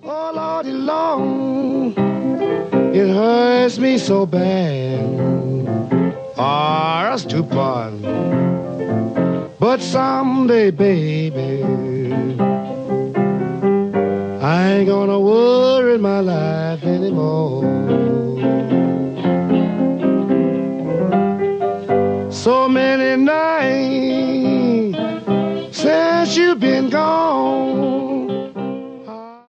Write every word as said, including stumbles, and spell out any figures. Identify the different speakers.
Speaker 1: Oh, Lordy, long, it hurts me so bad for us to part. But someday, baby, I ain't gonna worry my life anymore.